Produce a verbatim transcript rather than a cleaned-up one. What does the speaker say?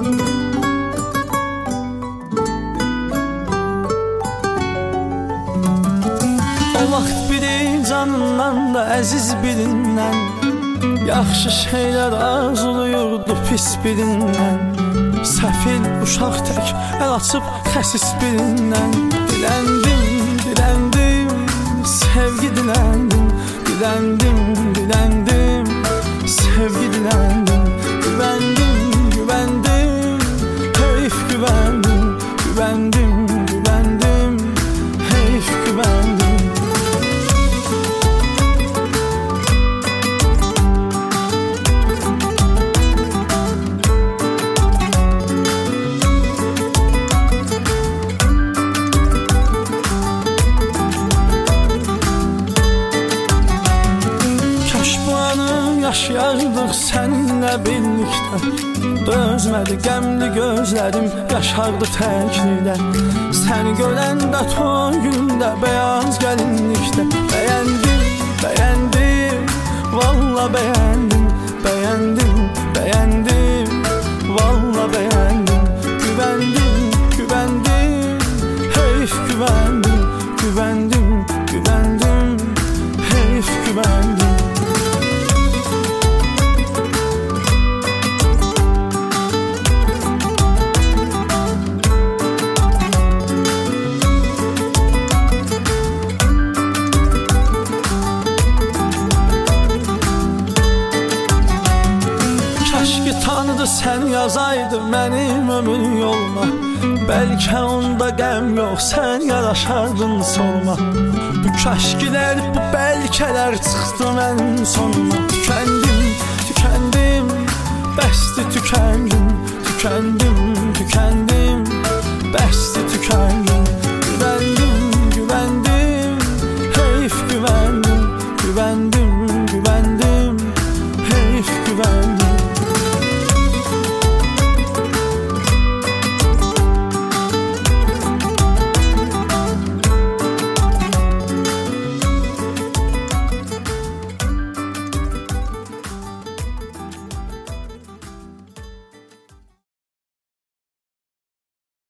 O vaxt biri canından da əziz birindən, yaxşı şeylər arzuluyurdu pis birindən. Səfil uşaq tək əl açıb xəsis birindən. Diləndim, diləndim, sevgi diləndim. Diləndim, diləndim, sevgi diləndim. Güvəndim, güvəndim, heyf güvəndim. Güvəndim, güvəndim, heyf güvəndim. Yaşayardıq səninlə birlikdə, dözmədi qəmli gözlərim, yaşardı təklikdə. Səni görəndə toy günündə, beyaz gəlinlikdə. Bəyəndim, bəyəndim, valla bəyəndim. Bəyəndim, bəyəndim, valla bəyəndim. Güvəndim, güvəndim, heyf güvəndim. Güvəndim, güvəndim, heyf güvəndim. Tanıdı sən yazaydı mənim ömür yoluma. Bəlkə onda qəm yox, sən yaraşardın solma. Bu kəşkilər, bu bəlkələr çıxdı mənim sonuma. Tükəndim, tükəndim, bəsdi tükəndim, tükəndim.